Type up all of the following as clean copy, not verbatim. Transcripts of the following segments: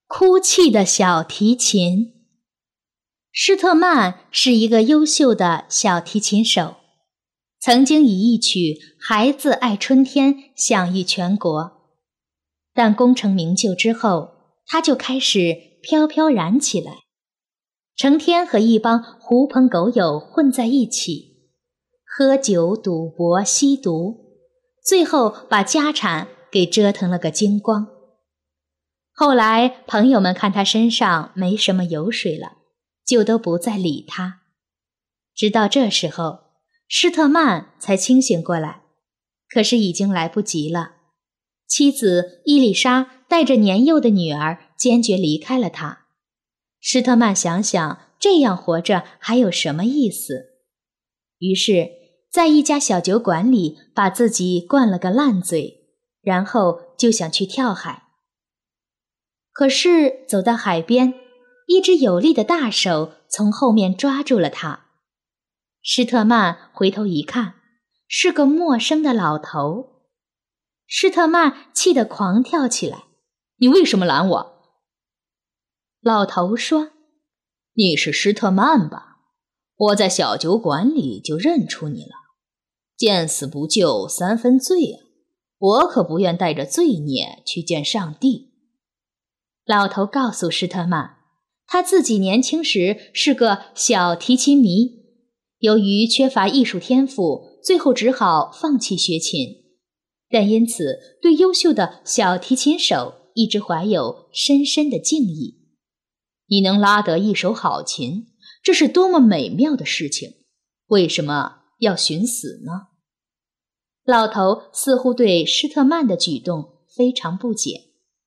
哭泣的小提琴。施特曼是一个优秀的小提琴手，曾经以一曲《孩子爱春天》享誉全国。但功成名就之后，他就开始飘飘然起来，成天和一帮狐朋狗友混在一起，喝酒、赌博、吸毒，最后把家产给折腾了个精光。后来朋友们看他身上没什么油水了，就都不再理他。直到这时候，施特曼才清醒过来，可是已经来不及了。妻子伊丽莎带着年幼的女儿坚决离开了他。施特曼想想，这样活着还有什么意思？于是在一家小酒馆里把自己灌了个烂醉，然后就想去跳海。可是走到海边，一只有力的大手从后面抓住了他。施特曼回头一看，是个陌生的老头。施特曼气得狂跳起来：“你为什么拦我？”老头说：“你是施特曼吧？我在小酒馆里就认出你了。见死不救三分罪啊！我可不愿带着罪孽去见上帝。”老头告诉施特曼，他自己年轻时是个小提琴迷，由于缺乏艺术天赋，最后只好放弃学琴，但因此对优秀的小提琴手一直怀有深深的敬意。你能拉得一手好琴，这是多么美妙的事情，为什么要寻死呢？老头似乎对施特曼的举动非常不解。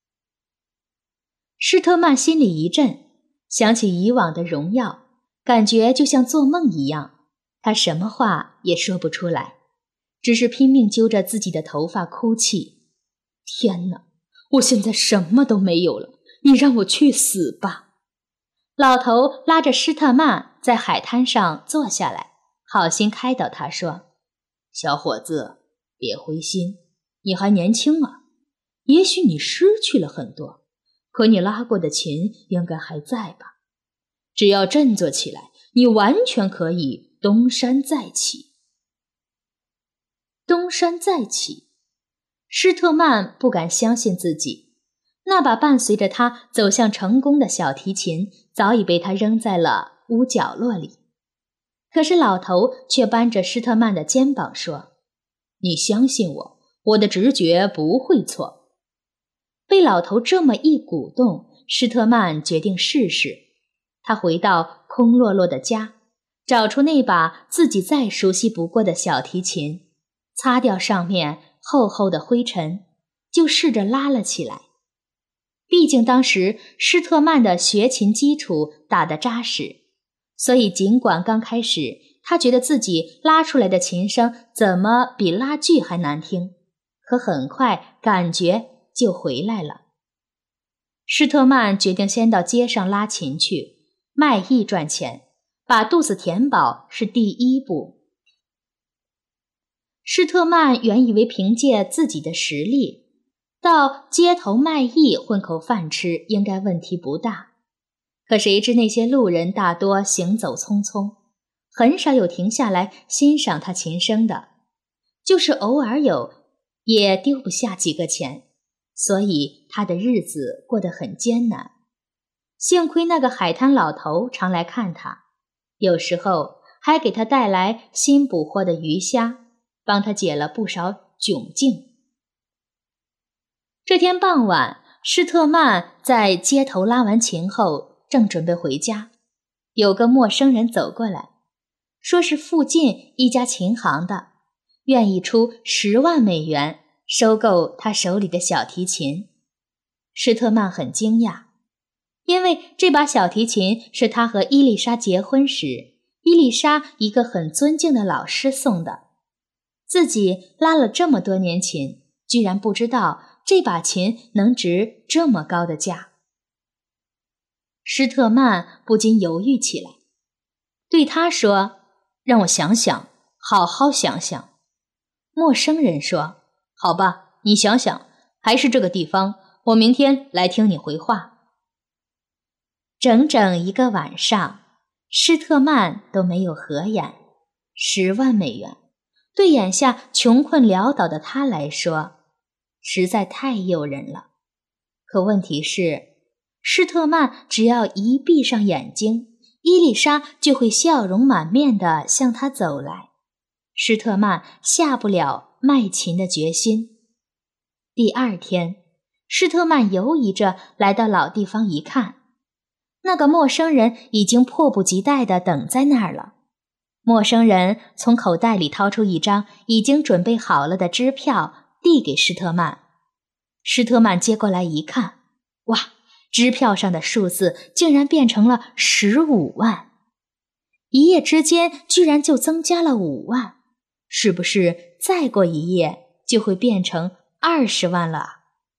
施特曼心里一震，想起以往的荣耀，感觉就像做梦一样。他什么话也说不出来，只是拼命揪着自己的头发哭泣。天哪，我现在什么都没有了，你让我去死吧！老头拉着施特曼在海滩上坐下来，好心开导他说：“小伙子，别灰心，你还年轻啊，也许你失去了很多，可你拉过的琴应该还在吧？只要振作起来，你完全可以东山再起。”东山再起，施特曼不敢相信自己，那把伴随着他走向成功的小提琴早已被他扔在了屋角落里。可是老头却扳着施特曼的肩膀说：“你相信我，我的直觉不会错。”被老头这么一鼓动，施特曼决定试试。他回到空落落的家，找出那把自己再熟悉不过的小提琴，擦掉上面厚厚的灰尘，就试着拉了起来。毕竟当时施特曼的学琴基础打得扎实，所以尽管刚开始他觉得自己拉出来的琴声怎么比拉锯还难听，可很快感觉就回来了。施特曼决定先到街上拉琴去，卖艺赚钱，把肚子填饱是第一步。施特曼原以为凭借自己的实力，到街头卖艺混口饭吃应该问题不大。可谁知那些路人大多行走匆匆，很少有停下来欣赏他琴声的，就是偶尔有，也丢不下几个钱，所以他的日子过得很艰难。幸亏那个海滩老头常来看他，有时候还给他带来新捕获的鱼虾，帮他解了不少窘境。这天傍晚，施特曼在街头拉完琴后，正准备回家，有个陌生人走过来，说是附近一家琴行的，愿意出10万美元收购他手里的小提琴。施特曼很惊讶，因为这把小提琴是他和伊丽莎结婚时，伊丽莎一个很尊敬的老师送的。自己拉了这么多年琴，居然不知道这把琴能值这么高的价。施特曼不禁犹豫起来，对他说：“让我想想，好好想想。”陌生人说：“好吧，你想想，还是这个地方，我明天来听你回话。” 整整1个晚上，施特曼都没有合眼。10万美元，对眼下穷困潦倒的他来说，实在太诱人了。可问题是，施特曼只要一闭上眼睛，伊丽莎就会笑容满面地向他走来。施特曼下不了卖琴的决心。第2天，施特曼犹疑着来到老地方一看，那个陌生人已经迫不及待地等在那儿了。陌生人从口袋里掏出一张已经准备好了的支票，递给施特曼。施特曼接过来一看，哇，支票上的数字竟然变成了15万，一夜之间居然就增加了5万，是不是再过一夜就会变成20万了？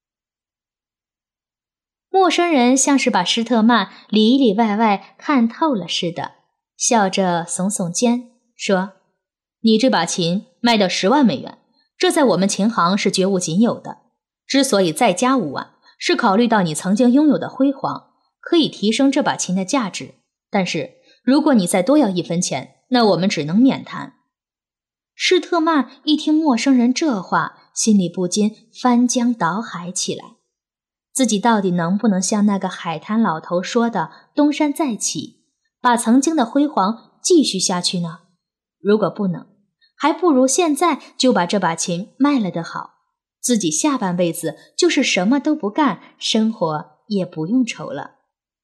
陌生人像是把施特曼里里外外看透了似的，笑着耸耸肩说：“你这把琴卖掉10万美元，这在我们琴行是绝无仅有的。之所以再加5万，是考虑到你曾经拥有的辉煌，可以提升这把琴的价值。但是如果你再多要1分钱，那我们只能免谈。”施特曼一听陌生人这话，心里不禁翻江倒海起来。自己到底能不能像那个海滩老头说的东山再起，把曾经的辉煌继续下去呢？如果不能，还不如现在就把这把琴卖了的好，自己下半辈子就是什么都不干，生活也不用愁了。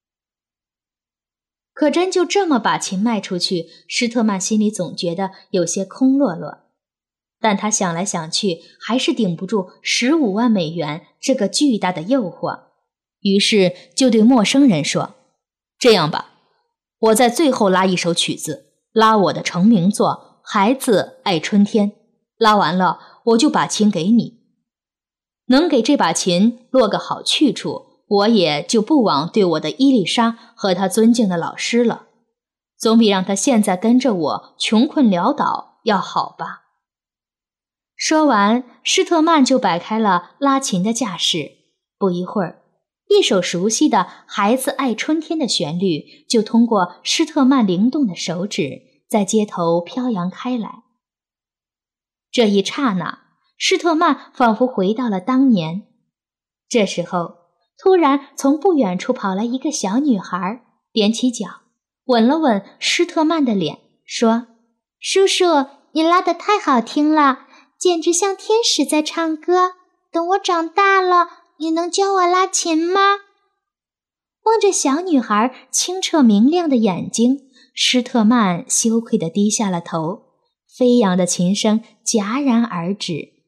可真就这么把琴卖出去，施特曼心里总觉得有些空落落。但他想来想去，还是顶不住15万美元这个巨大的诱惑，于是就对陌生人说：“这样吧，我在最后拉一首曲子，拉我的成名作《孩子爱春天》，拉完了我就把琴给你。能给这把琴落个好去处，我也就不枉对我的伊丽莎和她尊敬的老师了，总比让她现在跟着我穷困潦倒要好吧。”说完，施特曼就摆开了拉琴的架势。不一会儿，一首熟悉的《孩子爱春天》的旋律就通过施特曼灵动的手指在街头飘扬开来。这一刹那，施特曼仿佛回到了当年。这时候，突然从不远处跑来一个小女孩，踮起脚，吻了吻施特曼的脸，说：“叔叔，你拉得太好听了，简直像天使在唱歌。等我长大了，你能教我拉琴吗？”望着小女孩清澈明亮的眼睛，施特曼羞愧地低下了头，飞扬的琴声戛然而止。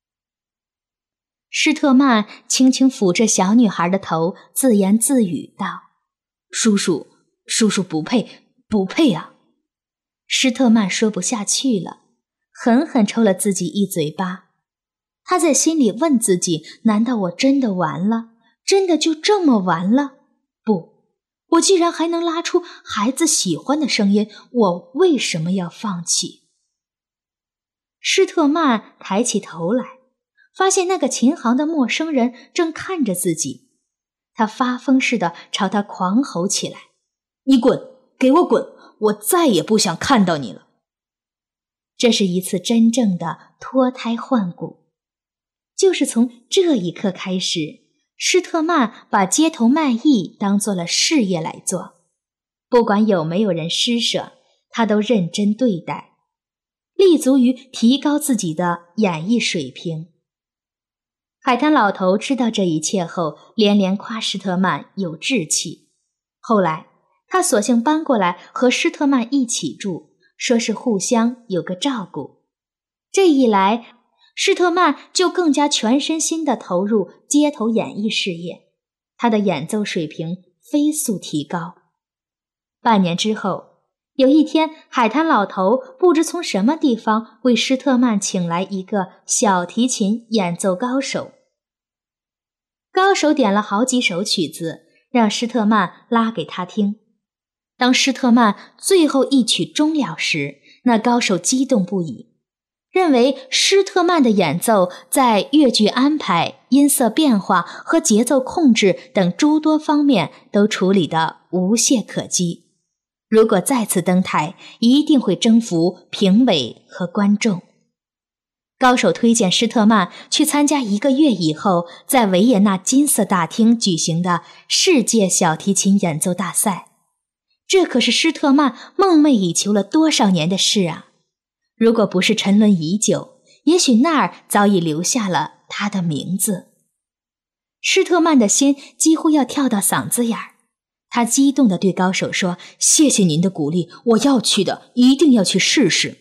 施特曼轻轻抚着小女孩的头，自言自语道：“叔叔不配啊！”施特曼说不下去了，狠狠抽了自己一嘴巴。他在心里问自己：难道我真的完了？真的就这么完了？不，我既然还能拉出孩子喜欢的声音，我为什么要放弃？施特曼抬起头来，发现那个琴行的陌生人正看着自己。他发疯似的朝他狂吼起来：“你滚！给我滚！我再也不想看到你了！”这是一次真正的脱胎换骨。就是从这一刻开始，施特曼把街头卖艺当作了事业来做，不管有没有人施舍，他都认真对待，立足于提高自己的演艺水平。海滩老头知道这一切后，连连夸施特曼有志气。后来他索性搬过来和施特曼一起住，说是互相有个照顾。这一来，施特曼就更加全身心地投入街头演艺事业，他的演奏水平飞速提高。半年之后，有一天，海滩老头不知从什么地方为施特曼请来一个小提琴演奏高手。高手点了好几首曲子，让施特曼拉给他听。当施特曼最后一曲终了时，那高手激动不已， 认为施特曼的演奏在乐句安排、音色变化和节奏控制等诸多方面都处理得无懈可击。如果再次登台，一定会征服评委和观众。高手推荐施特曼去参加1个月以后在维也纳金色大厅举行的世界小提琴演奏大赛。这可是施特曼梦寐以求了多少年的事啊！如果不是沉沦已久，也许那儿早已留下了他的名字。施特曼的心几乎要跳到嗓子眼儿，他激动地对高手说：“谢谢您的鼓励，我要去的，一定要去试试。”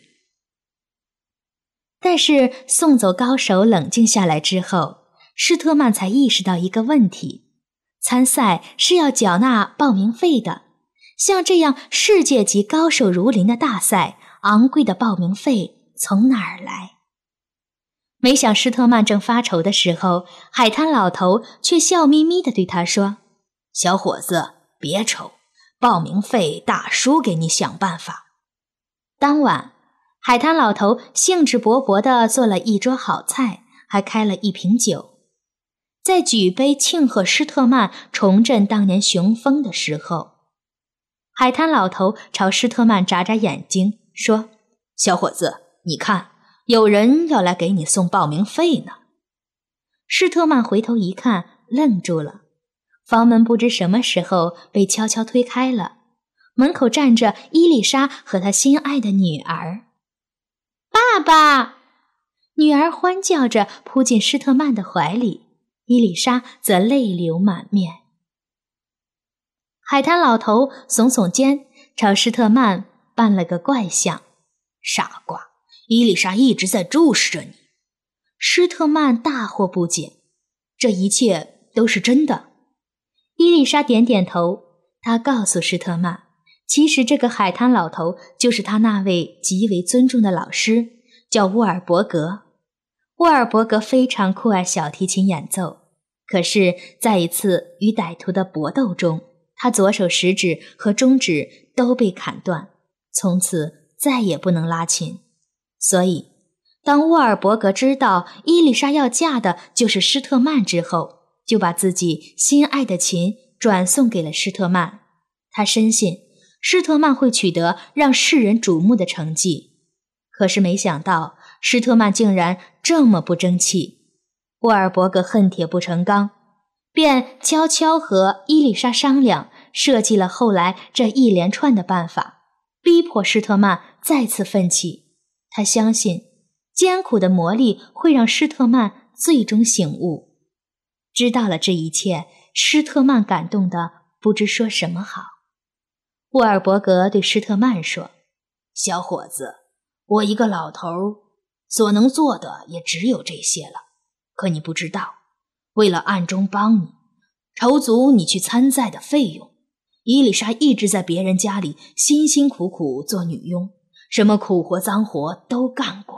但是送走高手冷静下来之后，施特曼才意识到一个问题：参赛是要缴纳报名费的，像这样世界级高手如林的大赛，昂贵的报名费从哪儿来？没想施特曼正发愁的时候，海滩老头却笑眯眯地对他说：“小伙子，别愁，报名费大叔给你想办法。”当晚，海滩老头兴致勃勃地做了一桌好菜，还开了1瓶酒。在举杯庆贺施特曼重振当年雄风的时候，海滩老头朝施特曼眨眨眼睛，说：“小伙子，你看，有人要来给你送报名费呢。”施特曼回头一看，愣住了。房门不知什么时候被悄悄推开了，门口站着伊丽莎和她心爱的女儿。“爸爸！”女儿欢叫着扑进施特曼的怀里，伊丽莎则泪流满面。海滩老头耸耸肩，朝施特曼扮了个怪相：“傻瓜，伊丽莎一直在注视着你。”施特曼大惑不解：“这一切都是真的？”伊丽莎点点头，她告诉施特曼，其实这个海滩老头就是他那位极为尊重的老师，叫沃尔伯格。沃尔伯格非常酷爱小提琴演奏，可是在一次与歹徒的搏斗中，他左手食指和中指都被砍断，从此再也不能拉琴。所以当沃尔伯格知道伊丽莎要嫁的就是施特曼之后，就把自己心爱的琴转送给了施特曼。他深信施特曼会取得让世人瞩目的成绩，可是没想到施特曼竟然这么不争气。沃尔伯格恨铁不成钢，便悄悄和伊丽莎商量，设计了后来这一连串的办法，逼迫施特曼再次奋起。他相信艰苦的磨砺会让施特曼最终醒悟。知道了这一切，施特曼感动得不知说什么好。沃尔伯格对施特曼说：“小伙子，我一个老头所能做的也只有这些了。可你不知道，为了暗中帮你，筹足你去参赛的费用，伊丽莎一直在别人家里辛辛苦苦做女佣，什么苦活脏活都干过。”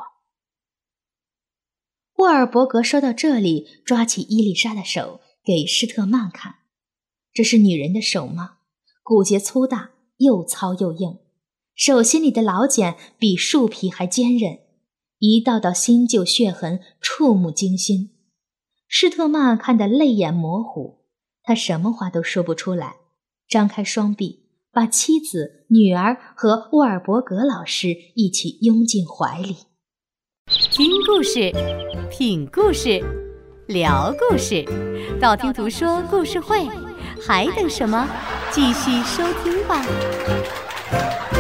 沃尔伯格说到这里，抓起伊丽莎的手给施特曼看。这是女人的手吗？骨节粗大，又糙又硬，手心里的老茧比树皮还坚韧，一道道新旧血痕触目惊心。施特曼看得泪眼模糊，他什么话都说不出来，张开双臂，把妻子、女儿和沃尔伯格老师一起拥进怀里。 听故事，品故事，聊故事，道听途说故事会，还等什么？继续收听吧。